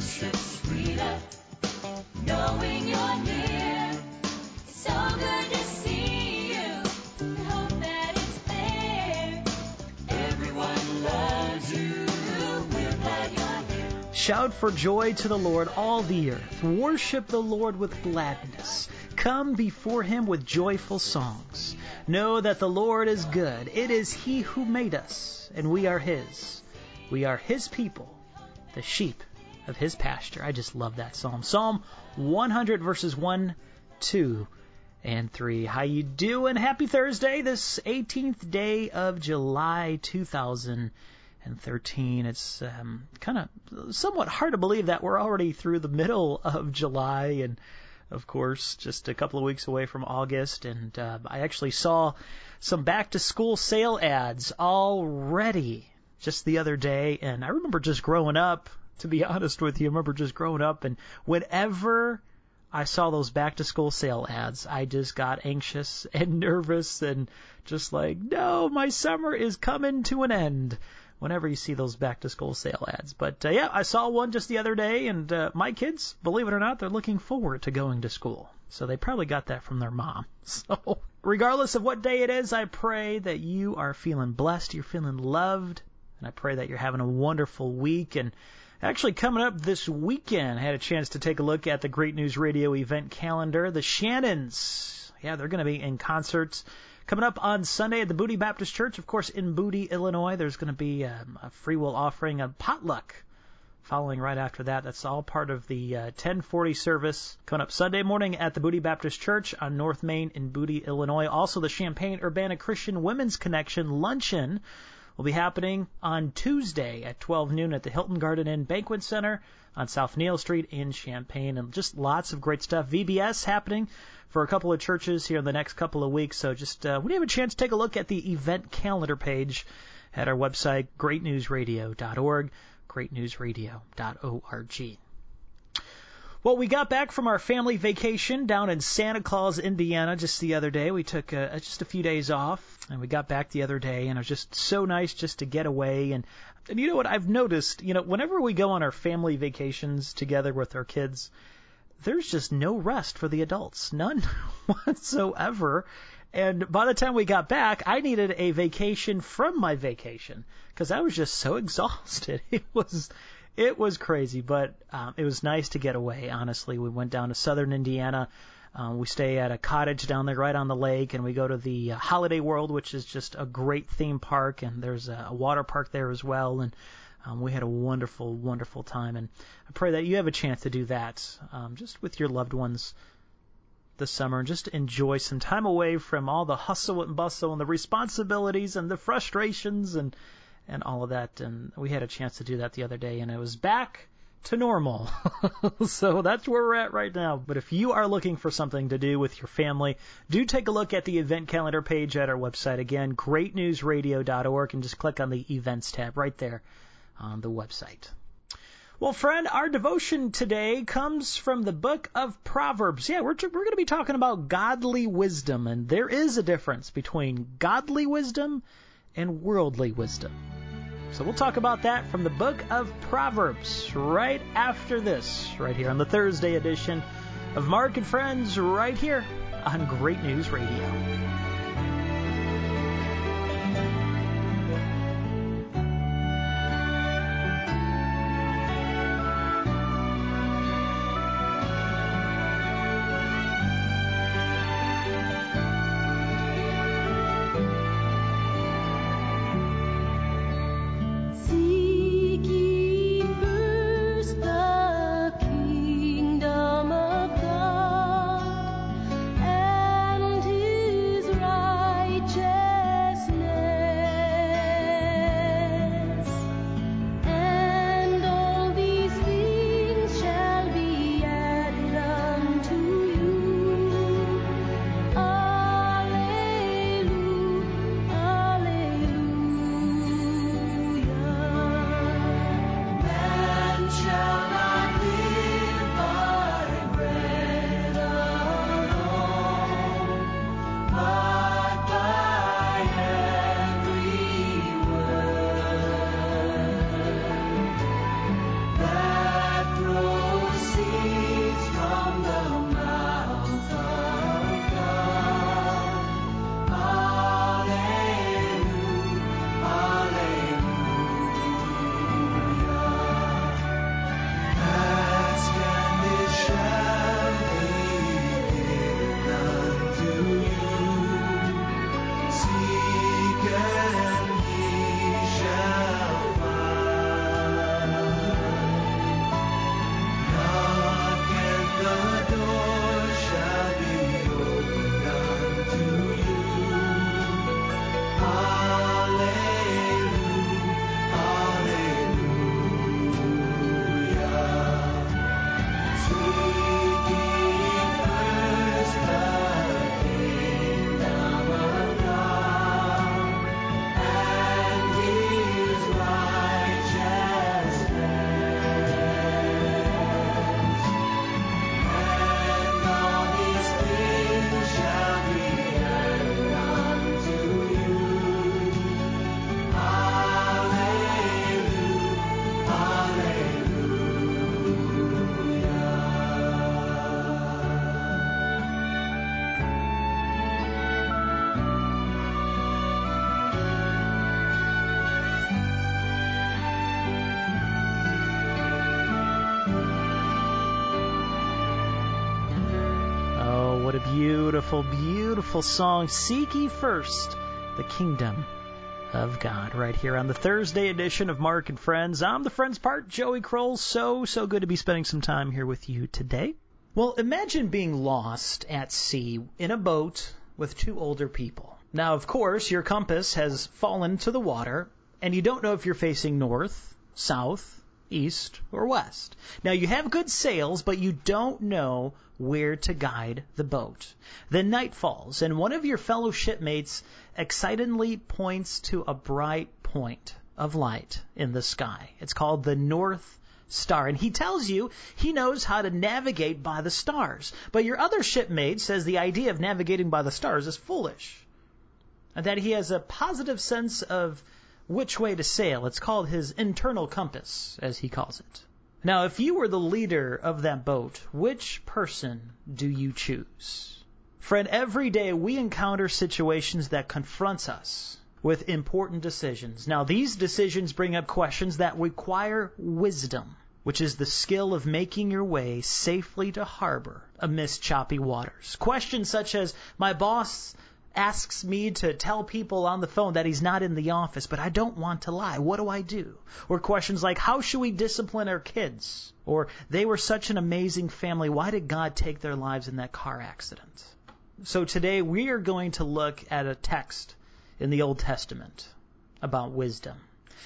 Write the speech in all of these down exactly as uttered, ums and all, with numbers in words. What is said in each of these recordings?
Worship's sweeter, knowing you're near. It's so good to see you. I hope that it's there. Everyone loves you. We're glad you're here. Shout for joy to the Lord, all the earth. Worship the Lord with gladness. Come before him with joyful songs. Know that the Lord is good. It is he who made us, and we are his. We are his people, the sheep of his pasture. I just love that psalm. Psalm one hundred, verses one, two, and three. How you doing? Happy Thursday, this eighteenth day of July, two thousand thirteen. It's um, kind of somewhat hard to believe that we're already through the middle of July, and of course, just a couple of weeks away from August. And uh, I actually saw some back-to-school sale ads already just the other day. And I remember just growing up, to be honest with you, I remember just growing up, and whenever I saw those back-to-school sale ads, I just got anxious and nervous and just like, no, my summer is coming to an end. Whenever you see those back-to-school sale ads. But, uh, yeah, I saw one just the other day, and uh, my kids, believe it or not, they're looking forward to going to school. So they probably got that from their mom. So regardless of what day it is, I pray that you are feeling blessed, you're feeling loved, and I pray that you're having a wonderful week. And actually coming up this weekend, I had a chance to take a look at the Great News Radio event calendar. The Shannons, yeah, they're going to be in concerts. Coming up on Sunday at the Booty Baptist Church, of course, in Booty, Illinois, there's going to be um, a free will offering, a potluck following right after that. That's all part of the uh, ten forty service coming up Sunday morning at the Booty Baptist Church on North Main in Booty, Illinois. Also, the Champaign-Urbana Christian Women's Connection Luncheon will be happening on Tuesday at twelve noon at the Hilton Garden Inn Banquet Center on South Neal Street in Champaign. And just lots of great stuff. V B S happening for a couple of churches here in the next couple of weeks. So just uh, when you have a chance, take a look at the event calendar page at our website, great news radio dot org, great news radio dot org. Well, we got back from our family vacation down in Santa Claus, Indiana, just the other day. We took uh, just a few days off, and we got back the other day, and it was just so nice just to get away. And, and you know what I've noticed? You know, whenever we go on our family vacations together with our kids, there's just no rest for the adults, none whatsoever. And by the time we got back, I needed a vacation from my vacation because I was just so exhausted. It was it was crazy, but um, it was nice to get away, honestly. We went down to southern Indiana. Um, we stay at a cottage down there right on the lake, and we go to the uh, Holiday World, which is just a great theme park, and there's a, a water park there as well. And Um, we had a wonderful, wonderful time, and I pray that you have a chance to do that um, just with your loved ones this summer, and just enjoy some time away from all the hustle and bustle and the responsibilities and the frustrations and, and all of that. And we had a chance to do that the other day, and it was back to normal. So that's where we're at right now. But if you are looking for something to do with your family, do take a look at the event calendar page at our website. Again, great news radio dot org, and just click on the events tab right there on the website. Well, friend, our devotion today comes from the book of Proverbs. Yeah, we're, we're going to be talking about godly wisdom, and there is a difference between godly wisdom and worldly wisdom. So we'll talk about that from the book of Proverbs right after this, right here on the Thursday edition of Mark and Friends, right here on Great News Radio. what a beautiful, beautiful song. Seek ye first the kingdom of God, right here on the Thursday edition of Mark and Friends. I'm the Friends part, Joey Kroll. So, so good to be spending some time here with you today. Well, imagine being lost at sea in a boat with two older people. Now, of course, your compass has fallen to the water, and you don't know if you're facing north, south, east, or west. Now, you have good sails, but you don't know where to guide the boat. Then night falls, and one of your fellow shipmates excitedly points to a bright point of light in the sky. It's called the North Star, and he tells you he knows how to navigate by the stars. But your other shipmate says the idea of navigating by the stars is foolish, and that he has a positive sense of which way to sail. It's called his internal compass, as he calls it. Now, if you were the leader of that boat, which person do you choose? Friend, every day we encounter situations that confront us with important decisions. Now, these decisions bring up questions that require wisdom, which is the skill of making your way safely to harbor amidst choppy waters. Questions such as, my boss asks me to tell people on the phone that he's not in the office, but I don't want to lie. What do I do? Or questions like, how should we discipline our kids? Or, they were such an amazing family. Why did God take their lives in that car accident? So today we are going to look at a text in the Old Testament about wisdom.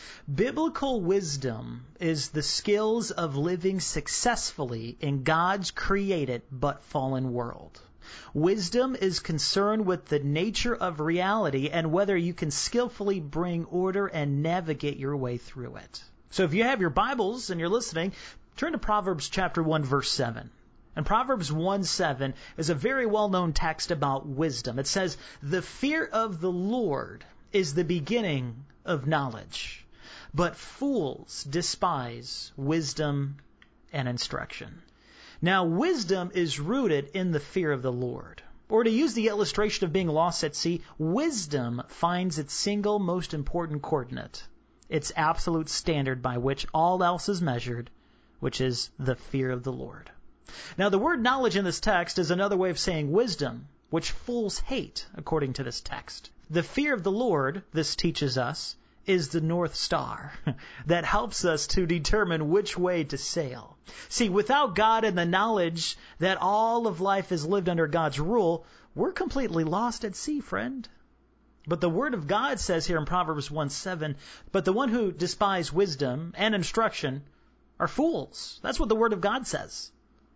Biblical wisdom is the skills of living successfully in God's created but fallen world. Wisdom is concerned with the nature of reality and whether you can skillfully bring order and navigate your way through it. So if you have your Bibles and you're listening, turn to Proverbs chapter one, verse seven. And Proverbs one seven is a very well-known text about wisdom. It says, the fear of the Lord is the beginning of knowledge, but fools despise wisdom and instruction. Now, wisdom is rooted in the fear of the Lord. Or to use the illustration of being lost at sea, wisdom finds its single most important coordinate, its absolute standard by which all else is measured, which is the fear of the Lord. Now, the word knowledge in this text is another way of saying wisdom, which fools hate, according to this text. The fear of the Lord, this teaches us, is the North Star that helps us to determine which way to sail. See, without God and the knowledge that all of life is lived under God's rule, we're completely lost at sea, friend. But the Word of God says here in Proverbs one seven, but the one who despise wisdom and instruction are fools. That's what the Word of God says.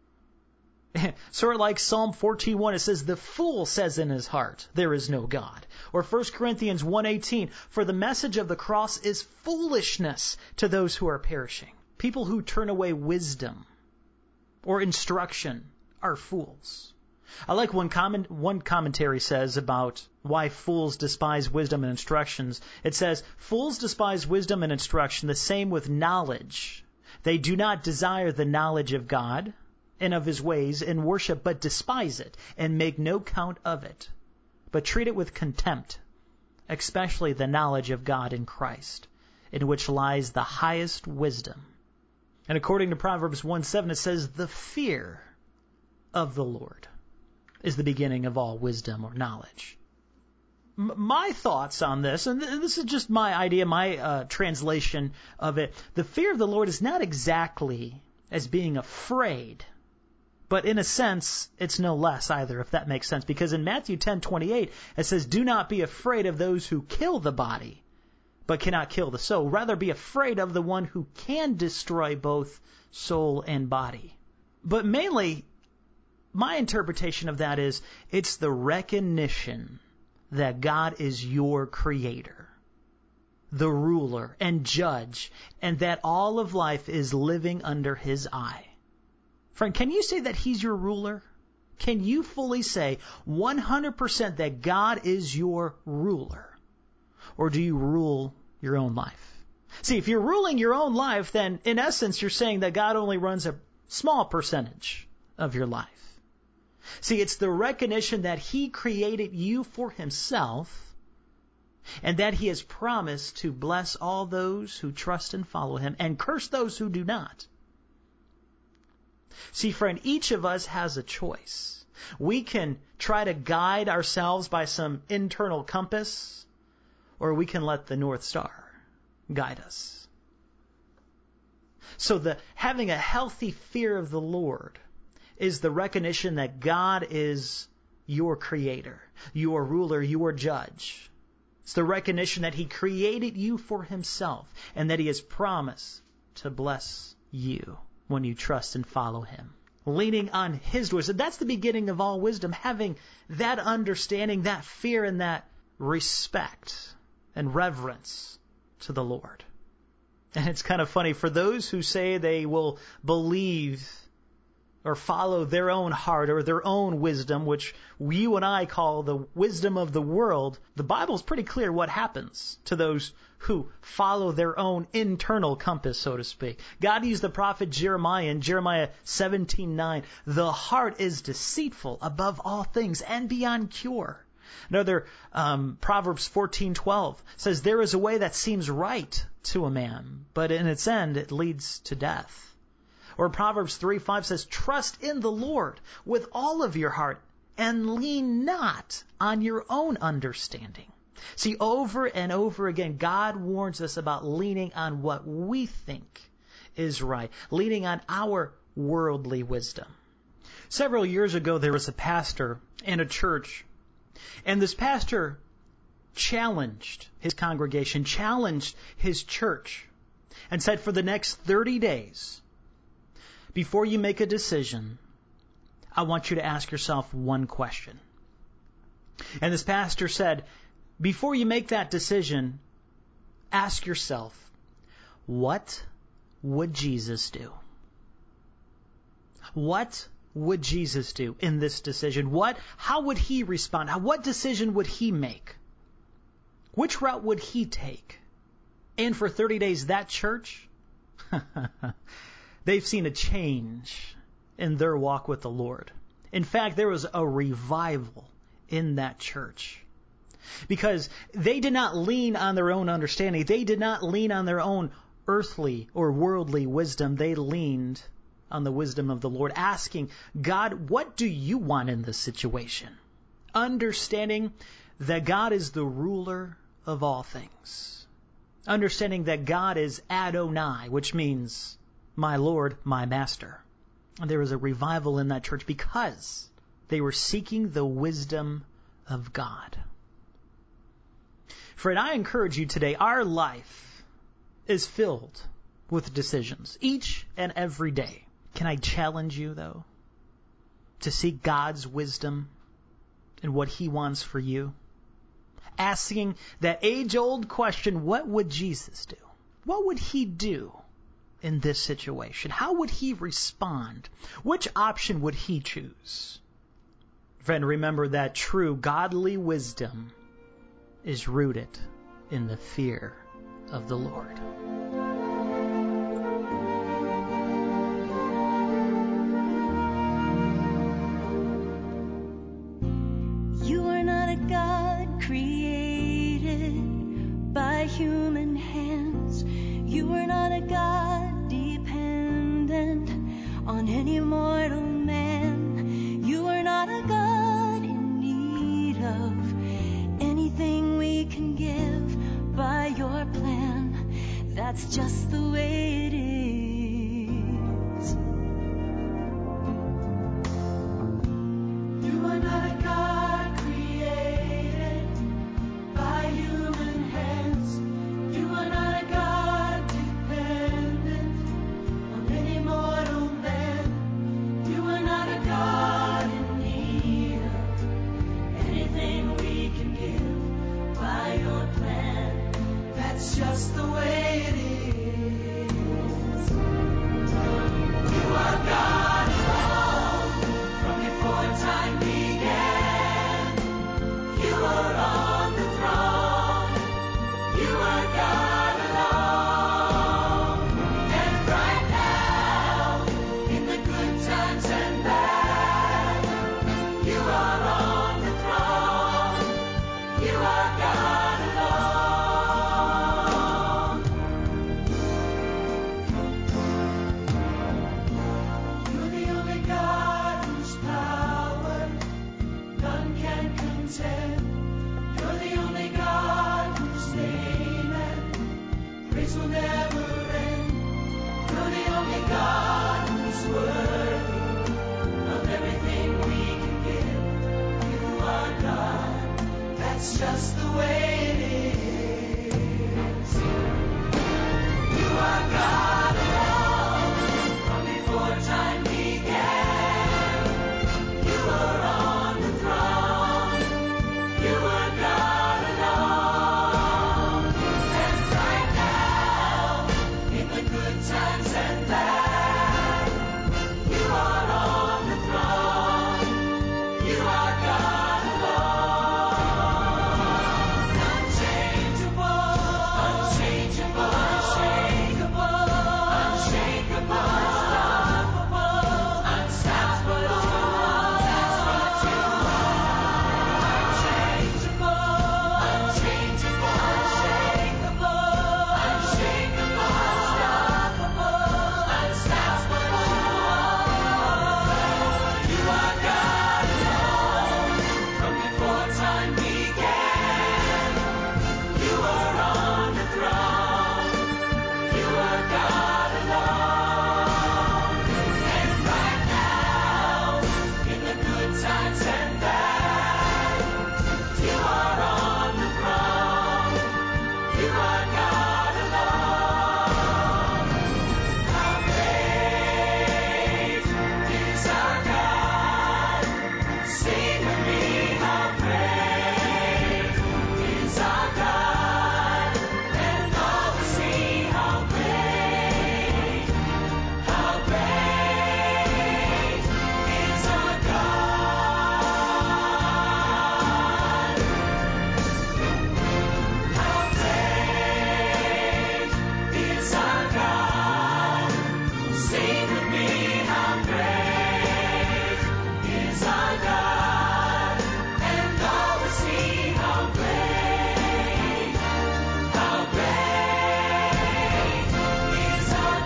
Sort of like Psalm fourteen one, it says, the fool says in his heart, there is no God. Or First Corinthians one eighteen, for the message of the cross is foolishness to those who are perishing. People who turn away wisdom or instruction are fools. I like one comment, one commentary says about why fools despise wisdom and instructions. It says, fools despise wisdom and instruction the same with knowledge. They do not desire the knowledge of God and of his ways and worship, but despise it and make no count of it, but treat it with contempt, especially the knowledge of God in Christ, in which lies the highest wisdom. And according to Proverbs one seven, it says, the fear of the Lord is the beginning of all wisdom or knowledge. M- my thoughts on this, and th- this is just my idea, my uh, translation of it, the fear of the Lord is not exactly as being afraid, but in a sense, it's no less either, if that makes sense. Because in Matthew ten twenty-eight, it says, do not be afraid of those who kill the body, but cannot kill the soul. Rather be afraid of the one who can destroy both soul and body. But mainly, my interpretation of that is, it's the recognition that God is your creator, the ruler and judge, and that all of life is living under his eye. Friend, can you say that he's your ruler? Can you fully say one hundred percent that God is your ruler? Or do you rule your own life? See, if you're ruling your own life, then in essence you're saying that God only runs a small percentage of your life. See, it's the recognition that he created you for himself and that he has promised to bless all those who trust and follow him and curse those who do not. See, friend, each of us has a choice. We can try to guide ourselves by some internal compass, or we can let the North Star guide us. So the having a healthy fear of the Lord is the recognition that God is your creator, your ruler, your judge. It's the recognition that he created you for himself and that he has promised to bless you when you trust and follow him. Leaning on his wisdom. That's the beginning of all wisdom, having that understanding, that fear, and that respect and reverence to the Lord. And it's kind of funny, for those who say they will believe or follow their own heart or their own wisdom, which you and I call the wisdom of the world, the Bible is pretty clear what happens to those who follow their own internal compass, so to speak. God used the prophet Jeremiah in Jeremiah seventeen nine. The heart is deceitful above all things and beyond cure. Another um, Proverbs fourteen twelve says, there is a way that seems right to a man, but in its end it leads to death. Or Proverbs three five says, trust in the Lord with all of your heart and lean not on your own understanding. See, over and over again, God warns us about leaning on what we think is right, leaning on our worldly wisdom. Several years ago, there was a pastor in a church, and this pastor challenged his congregation, challenged his church, and said for the next thirty days, before you make a decision, I want you to ask yourself one question. And this pastor said, before you make that decision, ask yourself, what would Jesus do? What would Jesus do in this decision? What, how would he respond? How, what decision would he make? Which route would he take? And for thirty days, that church, they've seen a change in their walk with the Lord. In fact, there was a revival in that church because they did not lean on their own understanding. They did not lean on their own earthly or worldly wisdom. They leaned on the wisdom of the Lord, asking, God, what do you want in this situation? Understanding that God is the ruler of all things. Understanding that God is Adonai, which means my Lord, my Master. And there was a revival in that church because they were seeking the wisdom of God. Friend, I encourage you today, our life is filled with decisions each and every day. Can I challenge you, though, to seek God's wisdom and what he wants for you? Asking that age-old question, what would Jesus do? What would he do in this situation? How would he respond? Which option would he choose? Friend, remember that true godly wisdom is rooted in the fear of the Lord. You are not a God created by human hands. You are not a God dependent on any mortal man. You are not a God in need of anything we can give by your plan. That's just the way it is. You are not a God created by human hands. You are not a God dependent who's worthy of everything we can give. You are God, that's just the way it is. You are God alone, from before time began. You were on the throne. You were God alone. And right now, in the good times and bad, you are on the throne. You are God alone. Unchangeable, unchangeable, unshakable, unshakable, unstoppable, unstoppable. That's what you are. Unchangeable, unchangeable, unshakable, unshakable, unstoppable, unstoppable. You are God alone, from before time began. You are on the throne. You are God alone. And right now, in the good times and bad, you are on the throne. You are God alone. How great is our God? Sing with me, how great is our God? And all will see how great, how great is our God. How great is our God? Sing with me, how great is our God? And all will see how great, how great is our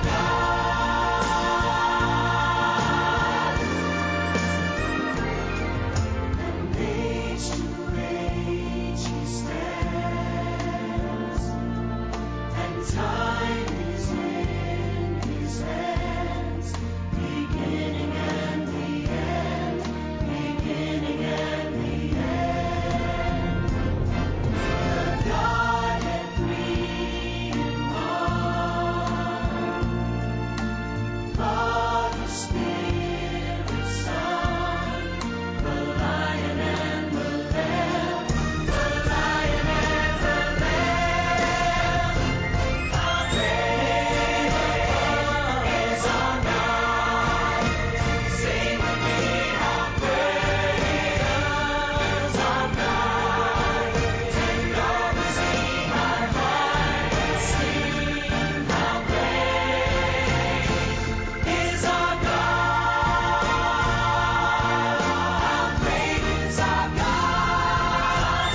God. And age to age he stands, and time is in his hands, beginning and the end, beginning and the end. The Godhead three in one, Father, Spirit, Son, the Lion and the Lamb, the Lion and the Lamb. How great is our God? Sing with me, how great is our God? And all will see our heart sing, how great is our God? How great is our God?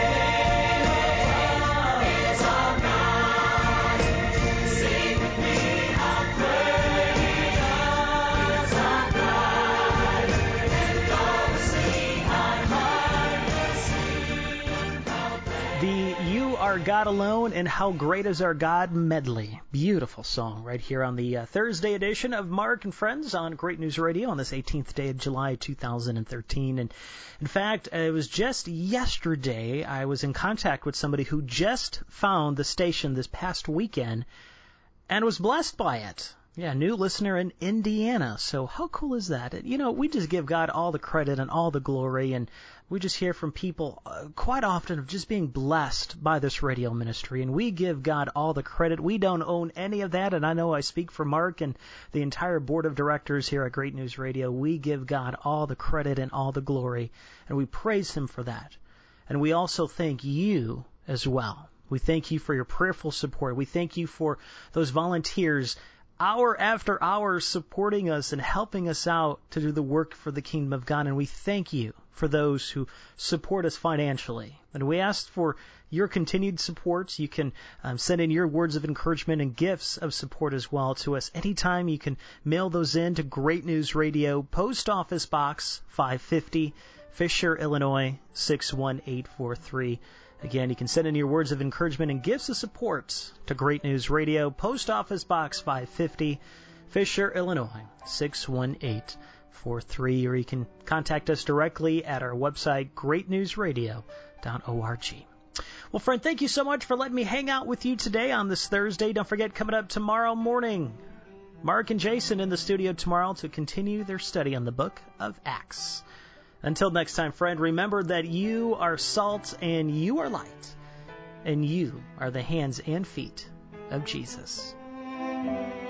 Great is our God. Sing with me, how great is our God? And all will see our heart sing, how great. The You Are God Alone and How Great Is Our God medley. Beautiful song right here on the uh, Thursday edition of Mark and Friends on Great News Radio on this eighteenth day of July two thousand thirteen. And in fact, it was just yesterday I was in contact with somebody who just found the station this past weekend and was blessed by it. Yeah, new listener in Indiana. So how cool is that? You know, we just give God all the credit and all the glory, and we just hear from people uh, quite often of just being blessed by this radio ministry, and we give God all the credit. We don't own any of that, and I know I speak for Mark and the entire board of directors here at Great News Radio. We give God all the credit and all the glory, and we praise Him for that. And we also thank you as well. We thank you for your prayerful support. We thank you for those volunteers hour after hour supporting us and helping us out to do the work for the kingdom of God. And we thank you for those who support us financially. And we ask for your continued support. You can um, send in your words of encouragement and gifts of support as well to us. Anytime you can mail those in to Great News Radio, Post Office Box five fifty, Fisher, Illinois six one eight four three. Again, you can send in your words of encouragement and gifts of support to Great News Radio, Post Office Box five fifty, Fisher, Illinois, six one eight four three, or you can contact us directly at our website, great news radio dot org. Well, friend, thank you so much for letting me hang out with you today on this Thursday. Don't forget, coming up tomorrow morning, Mark and Jason in the studio tomorrow to continue their study on the book of Acts. Until next time, friend, remember that you are salt and you are light, and you are the hands and feet of Jesus.